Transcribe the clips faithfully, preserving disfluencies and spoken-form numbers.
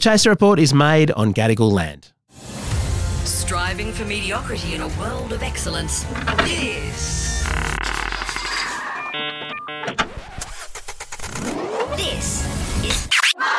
Chaser Report is made on Gadigal land. Striving for mediocrity in a world of excellence. This. This is.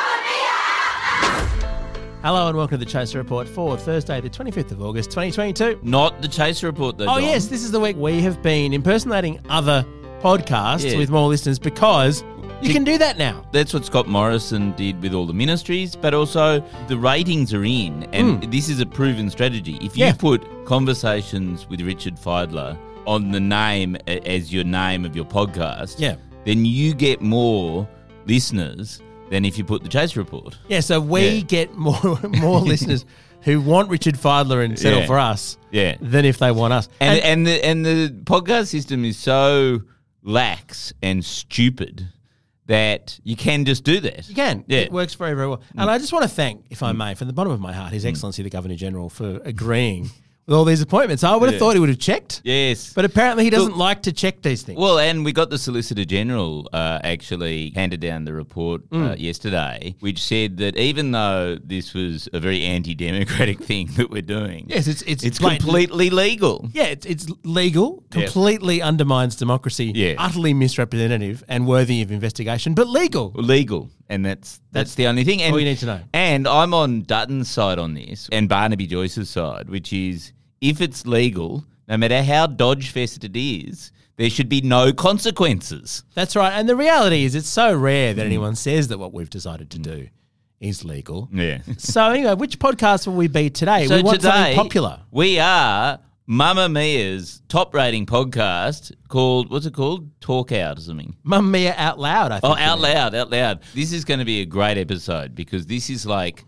Hello and welcome to the Chaser Report for Thursday, the twenty-fifth of August, twenty twenty-two. Not the Chaser Report, though, Oh, Dom. yes, this is the week we have been impersonating other podcasts Yeah. with more listeners because you can do that now. That's what Scott Morrison did with all the ministries, but also the ratings are in, and this is a proven strategy. If you Yeah. put Conversations with Richard Feidler on the name a- as your name of your podcast, Yeah. then you get more listeners than if you put the Chaser Report. Yeah, so we Yeah. get more more listeners who want Richard Feidler and settle Yeah. for us Yeah. than if they want us. And and the, and the podcast system is so lax and stupid that you can just do that. You can. Yeah. It works very, very well. And I just want to thank, if I may, from the bottom of my heart, His Excellency the Governor-General for agreeing with all these appointments. I would have Yeah. thought he would have checked, Yes. but apparently he doesn't Look- like to check these things. Well, and we got the Solicitor General uh, actually handed down the report uh, Mm. yesterday, which said that even though this was a very anti-democratic thing that we're doing, yes, it's it's, it's blatant. completely legal. Yeah, it's, it's legal, Yeah. completely undermines democracy, Yeah. utterly misrepresentative and worthy of investigation, but legal. Legal, and that's that's the only thing. And, all you need to know. And I'm on Dutton's side on this, and Barnaby Joyce's side, which is if it's legal, no matter how dodge-fest it is, there should be no consequences. That's right. And the reality is it's so rare Mm. that anyone says that what we've decided to do is legal. Yeah. So anyway, which podcast will we be today? So we want today, something popular. We are Mamma Mia's top-rating podcast called, what's it called? Talk Out or something. Mamma Mia Out Loud, I think. Oh, out it is. loud, out loud. This is going to be a great episode because this is like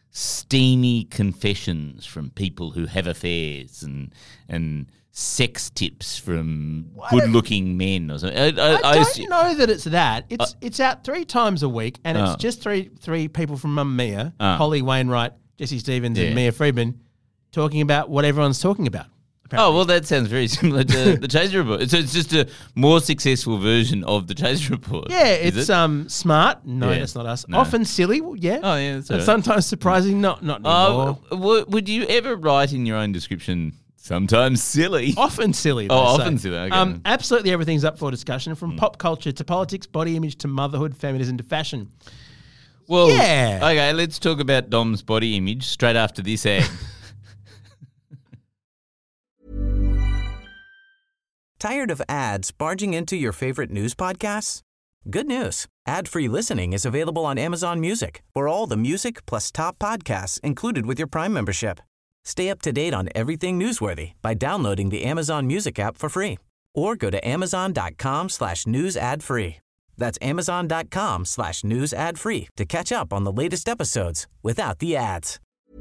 steamy confessions from people who have affairs and and sex tips from good-looking men or something. I, I, I don't assume- know that it's that. It's it's out three times a week, and Oh. it's just three three people from Mamma Mia, Oh. Holly Wainwright, Jesse Stevens, Yeah. and Mia Friedman, talking about what everyone's talking about. Oh, well, that sounds very similar to the Chaser Report. So it's just a more successful version of the Chaser Report. Yeah, is it's it? um smart. No, Yeah. that's not us. No. Often silly. well, Yeah. Oh, yeah, that's all And right. sometimes surprising. Not not anymore. Oh, w- would you ever write in your own description, sometimes silly? Often silly. they Oh, say. often silly, okay. Um, absolutely everything's up for discussion, from pop culture to politics, body image to motherhood, feminism to fashion. Well, Yeah. Okay, let's talk about Dom's body image straight after this ad. Tired of ads barging into your favorite news podcasts? Good news. Ad-free listening is available on Amazon Music for all the music plus top podcasts included with your Prime membership. Stay up to date on everything newsworthy by downloading the Amazon Music app for free or go to amazon.com slash news ad free. That's amazon.com slash news ad free to catch up on the latest episodes without the ads.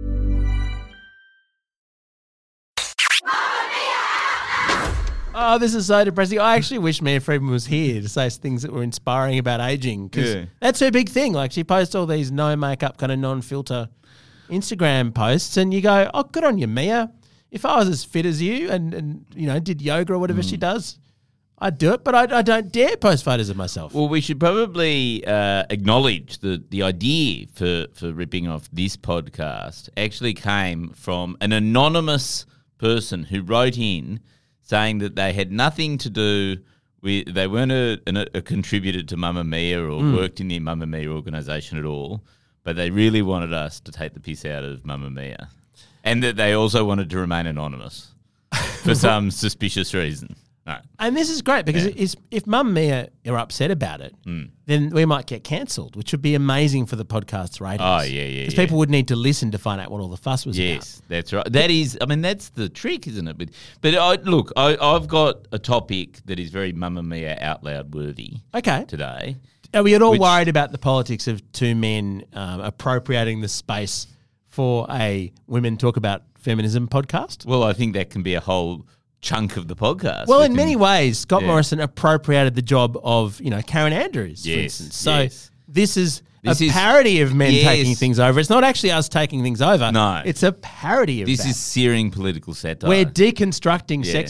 Oh, this is so depressing. I actually wish Mia Friedman was here to say things that were inspiring about aging, because Yeah. that's her big thing. Like, she posts all these no makeup, kind of non-filter Instagram posts, and you go, oh, good on you, Mia. If I was as fit as you and, and you know, did yoga or whatever she does, I'd do it, but I, I don't dare post photos of myself. Well, we should probably uh, acknowledge that the idea for, for ripping off this podcast actually came from an anonymous person who wrote in saying that they had nothing to do with, they weren't a, a, a contributor to Mamma Mia or worked in the Mamma Mia organisation at all, but they really wanted us to take the piss out of Mamma Mia, and that they also wanted to remain anonymous for some suspicious reason. No. And this is great because Yeah. it's, if Mum Mia are upset about it, then we might get cancelled, which would be amazing for the podcast's ratings. Oh, yeah, yeah, Because yeah. people would need to listen to find out what all the fuss was about. Yes, that's right. That is, I mean, that's the trick, isn't it? But, but I, look, I, I've got a topic that is very Mamma Mia out loud worthy Okay. today. Are we at all Which- worried about the politics of two men um, appropriating the space for a Women Talk About Feminism podcast? Well, I think that can be a whole chunk of the podcast. Well, in within- many ways, Scott Yeah. Morrison appropriated the job of, you know, Karen Andrews, for Yes, instance. So yes. this is This a is- parody of men yes. taking things over. It's not actually us taking things over. No. It's a parody of This that. is searing political satire. We're deconstructing Yeah. sexism.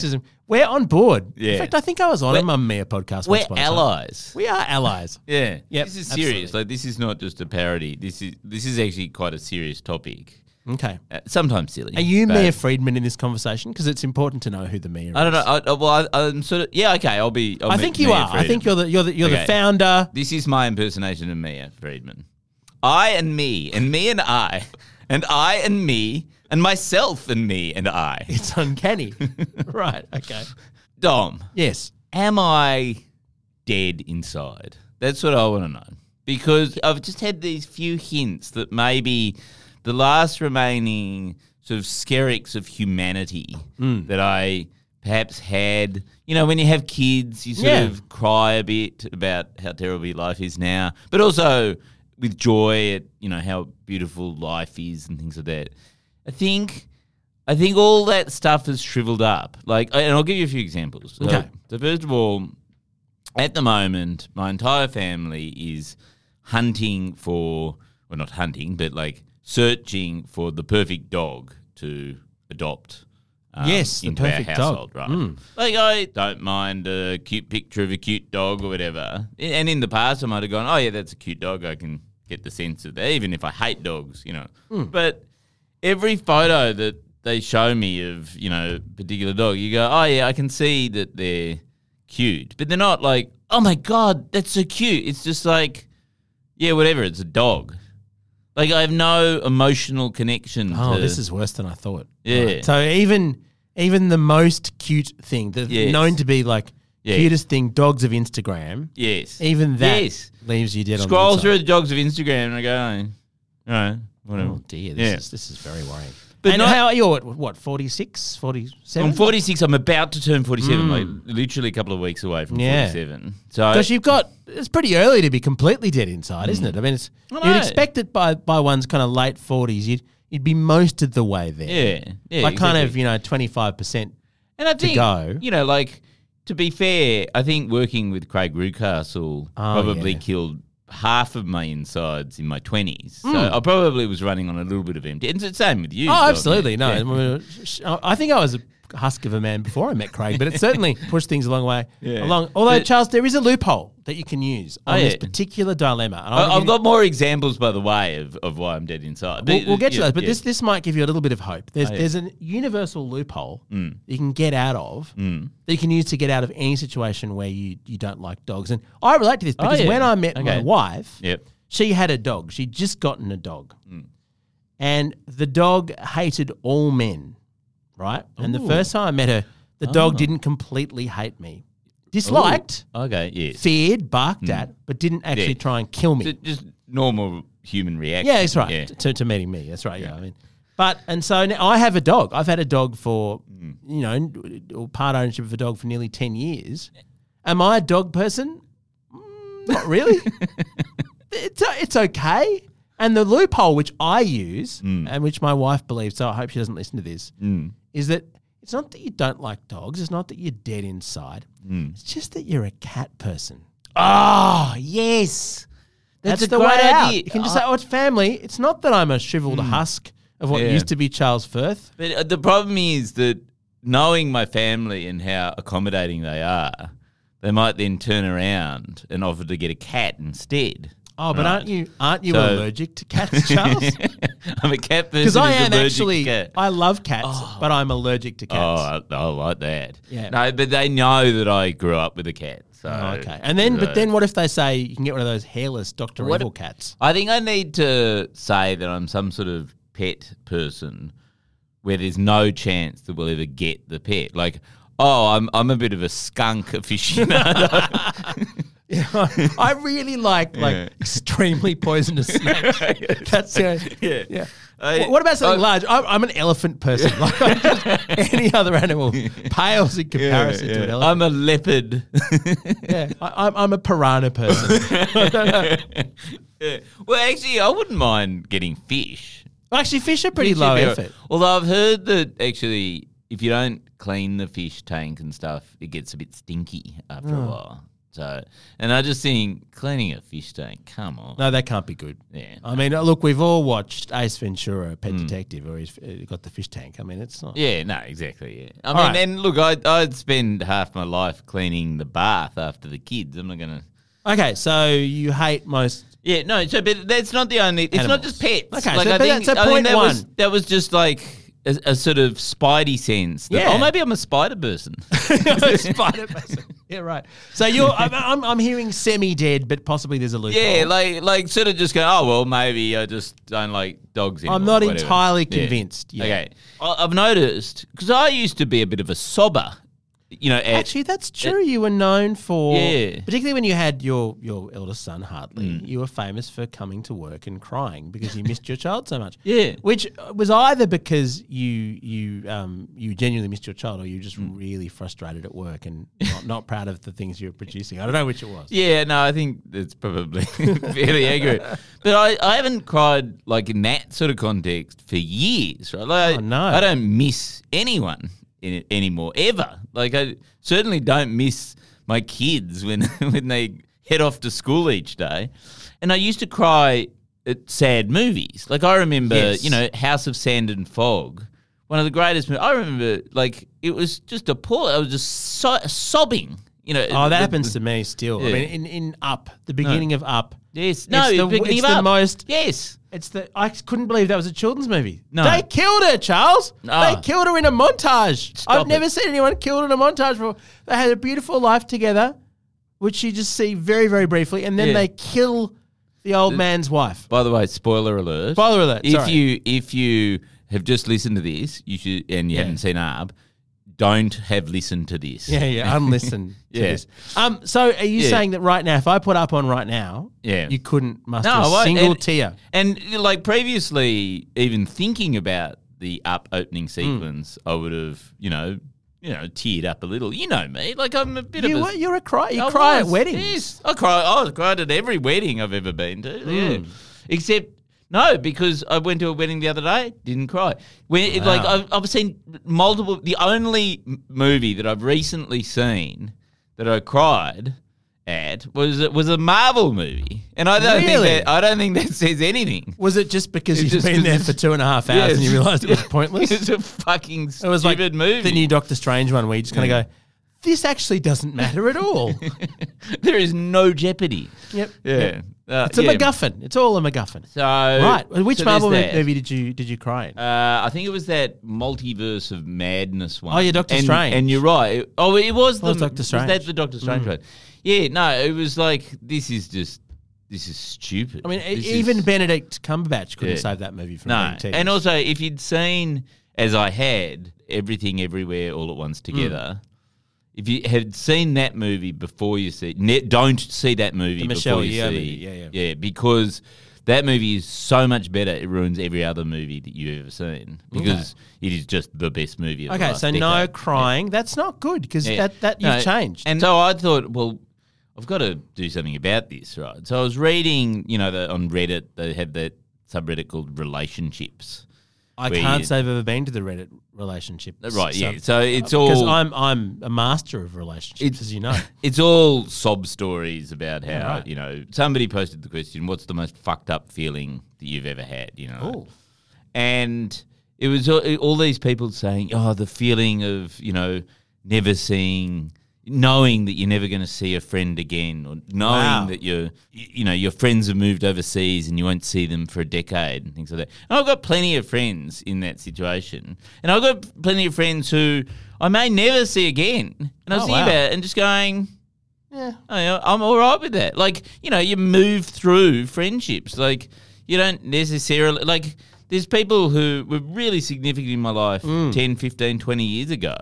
We're on board. Yeah. In fact, I think I was on We're- a Mamma Mia podcast. We're once upon a time. allies. We are allies. Yeah. Yep, This is absolutely. serious. Like this is not just a parody. This is this is actually quite a serious topic. Okay. Uh, sometimes silly. Are you but- Mia Friedman in this conversation? Because it's important to know who the Mia is. I don't know. I, I- well, I, I'm sort of yeah. Okay, I'll be. I'll I be think you Mia are. I Friedman. think you're the you're the you're Okay. the founder. This is my impersonation of Mia Friedman. I and me, and me and I, and I and me, and myself and me and I. It's uncanny. Right. Okay. Dom, Yes. am I dead inside? That's what I want to know. Because I've just had these few hints that maybe the last remaining sort of skerricks of humanity Mm. that I perhaps had. You know, when you have kids, you sort Yeah. of cry a bit about how terrible your life is now, but also with joy at, you know, how beautiful life is and things like that. I think... I think all that stuff has shriveled up. Like, and I'll give you a few examples. So, Okay. so first of all, at the moment, my entire family is hunting for, well, not hunting, but like searching for the perfect dog to adopt. Um, Yes, the into perfect our dog. household, right? Mm. Like, I don't mind a cute picture of a cute dog or whatever. And in the past, I might have gone, oh, yeah, that's a cute dog. I can get the sense of that, even if I hate dogs, you know. Mm. But every photo that they show me of, you know, particular dog, you go, oh, yeah, I can see that they're cute. But they're not like, oh, my God, that's so cute. It's just like, yeah, whatever, it's a dog. Like, I have no emotional connection Oh, to... this is worse than I thought. Yeah. Right. So even even the most cute thing, the Yes. known to be like Yes. cutest thing, dogs of Instagram, Yes. even that Yes. leaves you dead on Scroll the through inside. the dogs of Instagram and I go, oh, all right, whatever. Oh dear, this Yeah. is this is very worrying. But and not- how you're what, what forty-six, forty-seven? I'm forty-six. I'm about to turn forty-seven. Like literally a couple of weeks away from Hmm. Yeah. forty-seven. So Because you've got it's pretty early to be completely dead inside, isn't it? I mean, it's I you'd know. expect it by by one's kind of late forties. You'd you'd be most of the way there. yeah, yeah, like kind of exactly. you know twenty-five percent. and I think go. you know, like to be fair, I think working with Craig Rucastle Oh, probably yeah. killed half of my insides in my twenties. So Mm. I probably was running on a little bit of empty. And it's the same with you. Oh, Dom. absolutely. No, Yeah. I mean, sh- I think I was a husk of a man before I met Craig, but it certainly pushed things a long way Yeah. along. Although, But- Charles, there is a loophole that you can use on Oh, this yeah. particular dilemma. And I- I'll I've give you- got more examples, by the way, of, of why I'm dead inside. We'll, we'll get to Yeah, those, but yeah. this this might give you a little bit of hope. There's Oh, yeah. there's a universal loophole Mm. that you can get out of Mm. that you can use to get out of any situation where you, you don't like dogs. And I relate to this Oh, because yeah. when I met my Okay. wife, Yep. she had a dog. She'd just gotten a dog. Mm. And the dog hated all men, right? And the Ooh. first time I met her, the dog Oh. didn't completely hate me. Disliked, Ooh. Okay, yes. feared, barked Mm. at, but didn't actually Yeah. try and kill me. Ju- Just normal human reaction. Yeah, that's right. Yeah. To, to meeting me, that's right. Yeah. Yeah. I mean, but and so now I have a dog. I've had a dog for Mm. you know or part ownership of a dog for nearly ten years. Am I a dog person? Mm, not really. it's it's okay. And the loophole which I use Mm. and which my wife believes, so I hope she doesn't listen to this, Mm. is that it's not that you don't like dogs. It's not that you're dead inside. Mm. It's just that you're a cat person. Oh, yes. That's, That's, a the great way out. idea. You can just say, "Oh, it's family." It's not that I'm a shriveled husk of what Yeah. used to be Charles Firth. But uh, the problem is that knowing my family and how accommodating they are, they might then turn around and offer to get a cat instead. Oh, but Right. aren't you aren't you So- allergic to cats, Charles? I'm a cat person Because I who's am allergic actually. to cat. I love cats, but I'm allergic to cats. Oh, I, I like that. Yeah. No, but they know that I grew up with a cat. So Oh, okay. And then, but so- then, what if they say you can get one of those hairless Doctor What Evil if- cats? I think I need to say that I'm some sort of pet person where there's no chance that we'll ever get the pet. Like, oh, I'm I'm a bit of a skunk aficionado. Yeah, I, I really like like Yeah. extremely poisonous snakes. That's uh, Yeah. yeah. I- Wh- what about something I- large? I'm, I'm an elephant person. Like I'm just, any other animal pales in comparison to an elephant. I'm a leopard. yeah, I, I'm, I'm a piranha person. Yeah. Well, actually, I wouldn't mind getting fish. Well, actually, fish are pretty Fish low would be effort. alright. Although I've heard that actually, if you don't clean the fish tank and stuff, it gets a bit stinky after a while. So, and I just think cleaning a fish tank, come on. No, that can't be good. Yeah. I mean, look, we've all watched Ace Ventura, Pet Detective, where he's uh, got the fish tank. I mean, it's not. Yeah, no, exactly. Yeah. I All mean, right. and look, I'd, I'd spend half my life cleaning the bath after the kids. I'm not going to. Okay, so you hate most. Yeah, no, so but that's not the only. It's Animals. not just pets. Okay, like, so- I but think, that's a I think point that one. was that was just like a, a sort of spidey sense. That, Yeah. Oh, maybe I'm a spider person. Spider person. Yeah, right. So you're, I'm, I'm, I'm hearing semi-dead, but possibly there's a loophole. Yeah, like like sort of just go. Oh well, maybe I just don't like dogs anymore. I'm not whatever. entirely Yeah. convinced yet. Okay, I- I've noticed because I used to be a bit of a sobber. You know, at, Actually, that's true. You were known for, Yeah. particularly when you had your, your eldest son, Hartley, Mm. you were famous for coming to work and crying because you missed your child so much. Yeah. Which was either because you you um, you genuinely missed your child or you were just Mm. really frustrated at work and not, not proud of the things you were producing. I don't know which it was. Yeah, no, I think it's probably fairly accurate. But I, I haven't cried like in that sort of context for years, right? Like, Oh, no. I don't miss anyone in it anymore, ever. Like I certainly don't miss my kids when when they head off to school each day. And I used to cry at sad movies. Like I remember, Yes. you know, House of Sand and Fog, one of the greatest movies. I remember, like, it was just appalling. I was just so- sobbing. You know, Oh, that the- happens to me still. I Yeah. mean, in, in Up, the beginning of Up. Yes, no, it's the, beginning it's of the Up. most. Yes. It's the. I couldn't believe that was a children's movie. No. They killed her, Charles. Ah. They killed her in a montage. Stop I've never it. seen anyone killed in a montage before. They had a beautiful life together, which you just see very, very briefly, and then Yeah. they kill the old man's wife. By the way, spoiler alert. Spoiler alert, If sorry. you if you have just listened to this, you should and you Yeah. haven't seen Arb, don't have listened to this. Yeah, yeah. Unlisten to Yeah. this. Um. So, are you Yeah. saying that right now, if I put Up on right now, Yeah. you couldn't muster No, I a won't. single And- tear? And like previously, even thinking about the Up opening sequence, I would have, you know, you know, teared up a little. You know me, like I'm a bit You, of a. were- you're a cry. You I cry at was, weddings. Yes, I cry. I cried at every wedding I've ever been to. Yeah, Hmm. except no, because I went to a wedding the other day, didn't cry. When it, like Wow. I've, I've seen multiple. The only m- movie that I've recently seen that I cried at was was a Marvel movie, and I don't Really? think that I don't think that says anything. Was it just because It's you've just been 'cause there it's- for two and a half hours Yes. and you realised it was pointless? It's a fucking It was like stupid movie. the new Doctor Strange one where you just kind of Yeah. go, this actually doesn't matter at all. There is no jeopardy. Yep. Yeah. Yep. Uh, It's a yeah. MacGuffin. It's all a MacGuffin. So Right. Which so Marvel there's that. movie did you did you cry in? Uh, I think it was that multiverse of madness one. Oh, yeah, Doctor and, Strange. And you're right. It- oh, it was the was Doctor Strange. Was that the Doctor Strange one? Yeah. No, it was like this is just this is stupid. I mean, e- This even is, Benedict Cumberbatch couldn't Yeah. save that movie from no. being teased. And also, if you'd seen as I had everything everywhere all at once together. Hmm. If you had seen that movie before you see, ne- don't see that movie The Michelle before you Yeoh see, movie, yeah, yeah. yeah, because that movie is so much better. It ruins every other movie that you've ever seen because it is just the best movie. Of the okay, last so no decade. crying. That's not good because Yeah. that, that No, you've changed. And so I thought, well, I've got to do something about this, right? So I was reading, you know, the, on Reddit they have that subreddit called Relationships. I where can't you- say I've ever been to the Reddit relationship. Right, yeah. sub- So it's all because I'm I'm a master of relationships, It's- as you know. It's all sob stories about how, right. you know, somebody posted the question, what's the most fucked up feeling that you've ever had, you know? Ooh. And it was all, all these people saying, oh, the feeling of, you know, never seeing, knowing that you're never going to see a friend again, or knowing Wow. that you're, you you know, your friends have moved overseas and you won't see them for a decade and things like that. And I've got plenty of friends in that situation. And I've got plenty of friends who I may never see again. And I was Oh, thinking wow. about it and just going, Yeah. Oh, yeah, I'm all right with that. Like, you know, you move through friendships. Like, you don't necessarily, like, there's people who were really significant in my life Mm. ten, fifteen, twenty years ago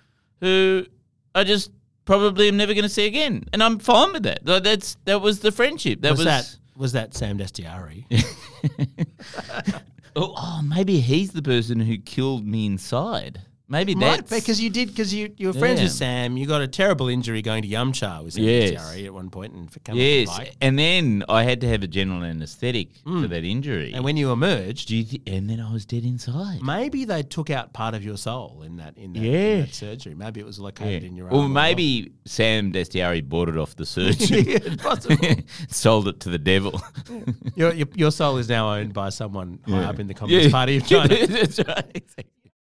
who I just probably am never going to see again. And I'm fine with that. Like, that's That was the friendship. That was, was, that was that Sam Destiari? oh, oh, maybe he's the person who killed me inside. Maybe Might, that's because you did because you you were friends Yeah. with Sam. You got a terrible injury going to Yumcha with Sam Yes. Destiari at one point, and for coming yes. off the bike. And then I had to have a general anaesthetic for that injury. And when you emerged, Do you thi- and then I was dead inside. maybe they took out part of your soul in that in that, Yeah. in that surgery. Maybe it was located in your Or arm. maybe Sam Destiari bought it off the surgeon. Yeah, possible. Sold it to the devil. your, your your soul is now owned by someone high Yeah. up in the Communist Yeah. Party of China. That's right. Exactly.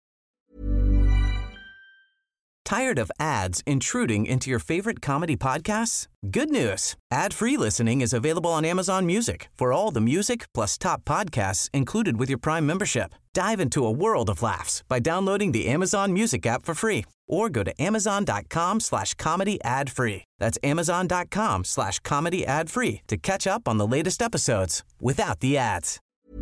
Tired of ads intruding into your favorite comedy podcasts? Good news. Ad-free listening is available on Amazon Music for all the music plus top podcasts included with your Prime membership. Dive into a world of laughs by downloading the Amazon Music app for free or go to amazon.com slash comedy ad free. That's amazon.com slash comedy ad free to catch up on the latest episodes without the ads.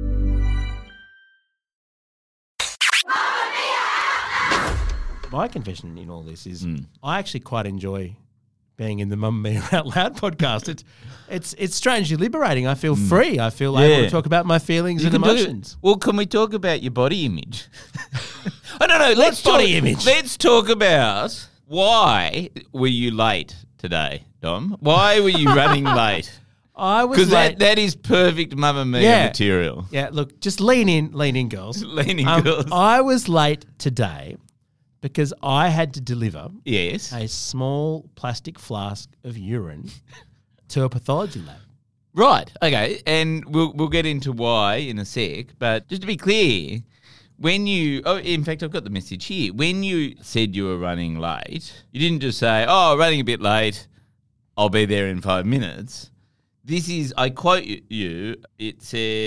My confession in all this is Hmm. I actually quite enjoy being in the Mamma Mia Out Loud podcast. It's it's it's strangely liberating. I feel free. I feel able Hmm. Yeah. to talk about my feelings and can talk- emotions. well, can we talk about your body image? I don't know. Let's body talk, image? Let's talk about why were you late today, Dom? Why were you running late? I was Because late. that, that is perfect Mamma Mia Yeah. material. yeah, look, just lean in, lean in, girls. Leaning Um, girls. I was late today because I had to deliver Yes. a small plastic flask of urine to a pathology lab. Right. Okay. And we'll we'll get into why in a sec. But just to be clear, when you oh, in fact, I've got the message here. When you said you were running late, you didn't just say, "Oh, running a bit late. I'll be there in five minutes." This is, I quote you. It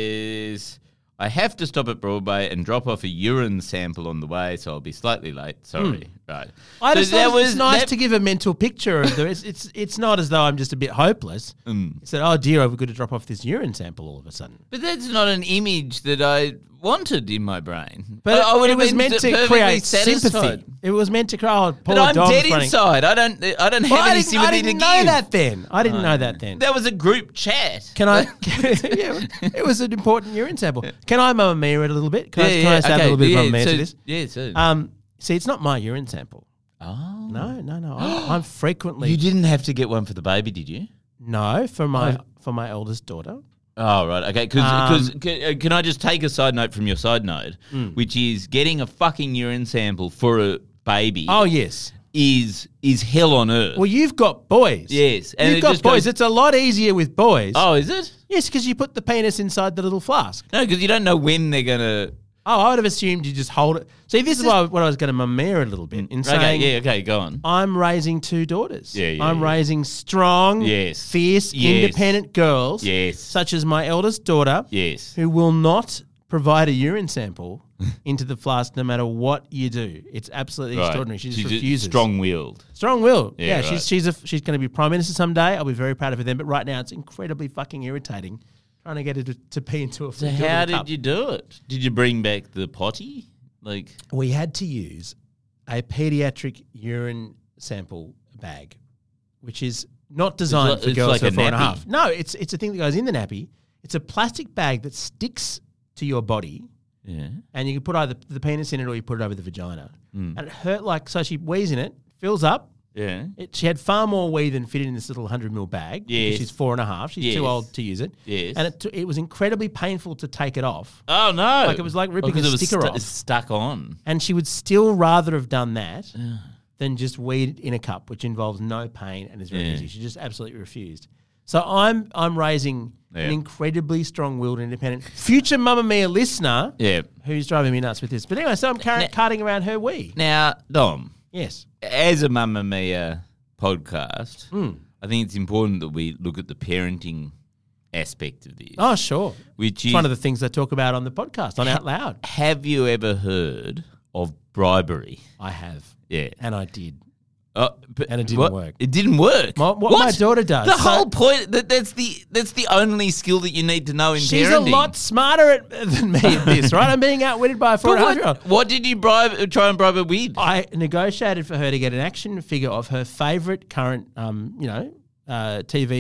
says, "I have to stop at Broadway and drop off a urine sample on the way, so I'll be slightly late." Sorry. Right. I So just that thought it's nice that- to give a mental picture of the. It's it's, it's not as though I'm just a bit hopeless. Mm. It's that, oh dear, I've got to drop off this urine sample all of a sudden. But that's not an image that I wanted in my brain. But I, I would it have was been meant to perfectly create satisfied. sympathy. It was meant to create. Oh, poor But I'm Dom's dead running. inside. I don't. I don't have Well, I any didn't, sympathy I didn't to know give. that then. I didn't know that then. That was a group chat. Can I? yeah, it was an important urine sample. Can I Mamma Mia it a little bit? Can I, can I just add a little bit of Mamma Mia so, to this? Yeah. So. Um, see, it's not my urine sample. oh. No, no, no. I'm, I'm frequently You didn't have to get one for the baby, did you? no for my Oh. for my eldest daughter. Oh, right. Okay. Because Um, can, can I just take a side note from your side note, Mm. which is getting a fucking urine sample for a baby Oh yes. is is hell on earth. Well, you've got boys. Yes, and you've it got just boys. goes- It's a lot easier with boys. oh, is it? Yes, because you put the penis inside the little flask. No, because you don't know when they're going to... Oh, I would have assumed you just hold it. See, this is why what I was going to Mamma Mia a little bit in saying, Okay, yeah, okay, go on. I'm raising two daughters. Yeah, yeah, I'm yeah. raising strong, Yes. fierce, Yes. independent girls. Yes. Such as my eldest daughter. Yes. Who will not provide a urine sample into the flask no matter what you do. It's absolutely Right. extraordinary. She just She's refuses. strong-willed. Strong-willed. Yeah, Yeah, right. she's she's a, she's going to be prime minister someday. I'll be very proud of her then. But right now, it's incredibly fucking irritating trying to get her to, to pee into a. So how did you do it? Did you bring back the potty? Like, We had to use a pediatric urine sample bag, which is not designed like- for it's girls like who are a four and a nappy. half. No, it's it's a thing that goes in the nappy. It's a plastic bag that sticks to your body. yeah. And you can put either the penis in it or you put it over the vagina. Mm. And it hurt like, so she wheezes in it, fills up. Yeah. It, she had far more wee than fitted in this little one hundred mil bag. because Yes. She's four and a half. She's Yes. too old to use it. Yes. And it, t- it was incredibly painful to take it off. Oh, no. Like it was like ripping because a it was sticker stu- off. stuck on. And she would still rather have done that than just weed in a cup, which involves no pain and is very Yeah. easy. She just absolutely refused. So I'm I'm raising Yeah. an incredibly strong-willed, independent future Mamma Mia listener Yeah. who's driving me nuts with this. But anyway, so I'm car- Now- carting around her wee. Now, Dom, Yes. as a Mamma Mia podcast, Mm. I think it's important that we look at the parenting aspect of this. Oh, sure. Which It's is, one of the things they talk about on the podcast, on Out Loud. have you ever heard of bribery? I have. Yeah. And I did. Uh, but And it didn't what? work. It didn't work. My- what my daughter does. The So- whole point that that's the that's the only skill that you need to know in She's parenting. a lot smarter at, than me at this, right? I'm being outwitted by a four But and a half year old. what, what did you bribe? Try and bribe her with? I negotiated for her to get an action figure of her favourite current, um, you know, uh, T V's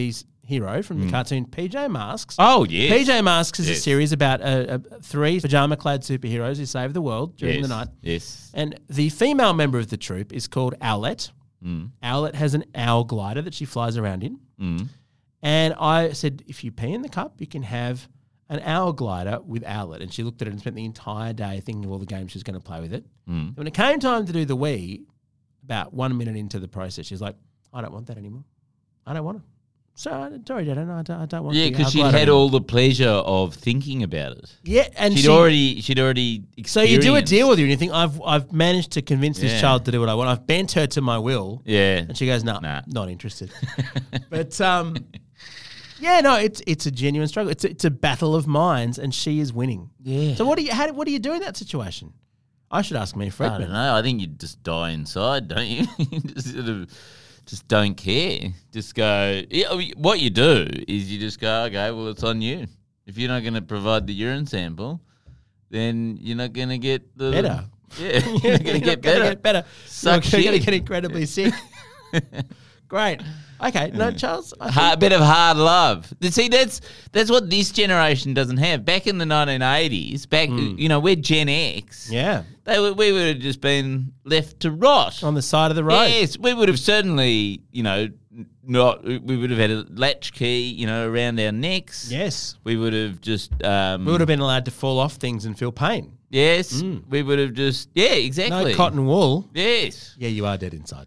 hero from the cartoon P J Masks. Oh, yes. P J Masks is a Yes. series about uh, uh, three pajama-clad superheroes who save the world during yes. the night. Yes. And the female member of the troupe is called Owlette. Mm. Owlette has an owl glider that she flies around in. Mm. And I said, if you pee in the cup, you can have an owl glider with Owlette. And she looked at it and spent the entire day thinking of all the games she was going to play with it. Mm. When it came time to do the wee, about one minute into the process, she's like, I don't want that anymore. I don't want it. So, sorry, Dad, I don't, I don't want Yeah, the because owl she'd glider had anymore. all the pleasure of thinking about it. Yeah, and She'd she, already, she'd already So you do a experienced- deal with her and you think, I've I've managed to convince this Yeah. child to do what I want. I've bent her to my will. Yeah. And she goes, no, Nah. not interested. But um, yeah, no, it's it's a genuine struggle. It's a, it's a battle of minds, and she is winning. Yeah. So what do you how, what do you do in that situation? I should ask me, I Fredman. don't know. I think you just die inside, don't you? You just sort of, just don't care. Just go. Yeah, I mean, what you do is you just go, okay, well, it's on you. If you're not going to provide the urine sample, then you're not going to get the Better. Yeah, you're not going to get Gonna better. Get better. Suck You're going to shit. get incredibly sick. Great. Okay. No, Charles. I think- A bit of hard love. See, that's that's what this generation doesn't have. Back in the nineteen eighties, back you know, we're Gen X. yeah. They were, we would have just been left to rot. On the side of the road. Yes, we would have certainly, you know, not. We would have had a latchkey, you know, around our necks. Yes. We would have just. Um, We would have been allowed to fall off things and feel pain. Yes, we would have just. Yeah, exactly. No cotton wool. Yes. Yeah, you are dead inside.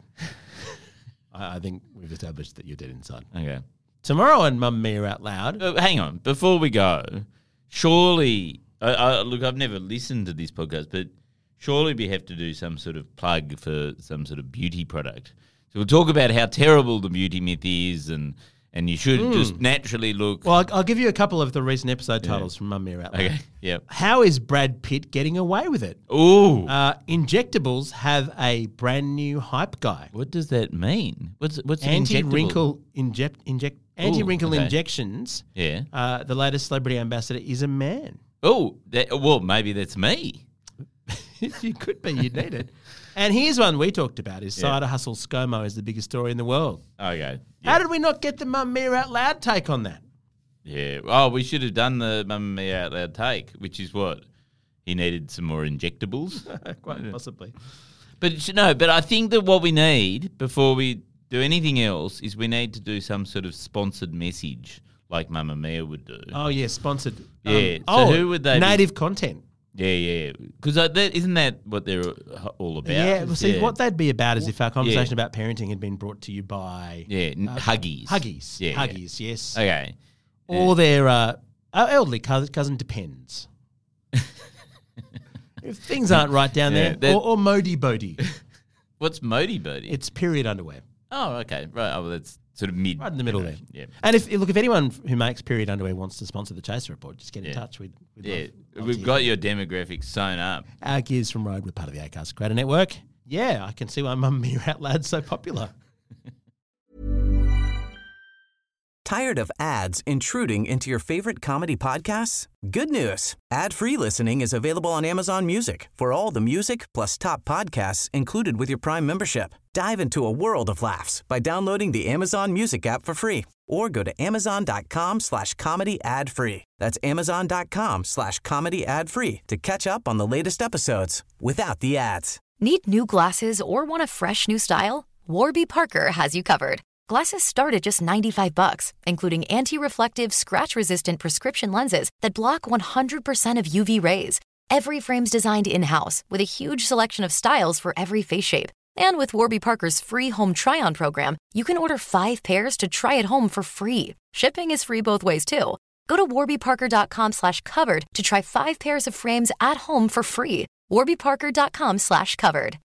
I, I think we've established that you're dead inside. Okay. Tomorrow on Mamma Mia Out Loud. Uh, hang on, before we go, surely. I, I, look, I've never listened to this podcast, but surely we have to do some sort of plug for some sort of beauty product. So we'll talk about how terrible the beauty myth is, and and you should just naturally look. Well, I'll, I'll give you a couple of the recent episode titles from Mamma Mia Out Loud. Okay. Yep. How is Brad Pitt getting away with it? Ooh. Uh, injectables have a brand new hype guy. What does that mean? What's what's an Anti-wrinkle inject inject anti-wrinkle okay. injections. injectable? Yeah. Uh, the latest celebrity ambassador is a man. Oh, that, well, maybe that's me. You could be. You'd need it. And here's one we talked about: is Yeah. Cider Hustle ScoMo is the biggest story in the world. Okay. How did we not get the Mamma Mia Out Loud take on that? Yeah. Oh, we should have done the Mamma Mia Out Loud take, which is what he needed some more injectables. Quite possibly. But it's- no, but I think that what we need before we do anything else is we need to do some sort of sponsored message like Mamma Mia would do. Oh yeah, sponsored. Yeah, so oh, who would they be? Native content. Yeah, yeah. Because that, isn't that what they're all about? Yeah, well, see, yeah. what they'd be about is if our conversation about parenting had been brought to you by Yeah, n- Huggies. Huggies. Yeah, yeah. Huggies, yes. Okay. Or their uh, our elderly cousin, cousin depends. If things aren't right down Yeah, there, that- or, or Modi Bodhi. What's Modi Birdie? It's period underwear. Oh, okay. Right. Oh, well, that's sort of mid. Right in the middle there. generation. Yeah. And if look, if anyone who makes period underwear wants to sponsor the Chaser Report, just get in Yeah. touch. We'd, we'd Yeah. love, love We've to got hear. your demographics sewn up. Our Gears from Road. We're part of the Acast Creator Network. Yeah, I can see why Mamma Mia Out Loud's so popular. Tired of ads intruding into your favorite comedy podcasts? Good news. Ad-free listening is available on Amazon Music for all the music plus top podcasts included with your Prime membership. Dive into a world of laughs by downloading the Amazon Music app for free or go to amazon.com slash comedy ad free. That's amazon.com slash comedy ad free to catch up on the latest episodes without the ads. Need new glasses or want a fresh new style? Warby Parker has you covered. Glasses start at just ninety-five bucks, including anti-reflective, scratch-resistant prescription lenses that block one hundred percent of U V rays. Every frame's designed in-house with a huge selection of styles for every face shape. And with Warby Parker's free home try-on program, you can order five pairs to try at home for free. Shipping is free both ways, too. Go to warbyparker.com slash covered to try five pairs of frames at home for free. warbyparker.com slash covered.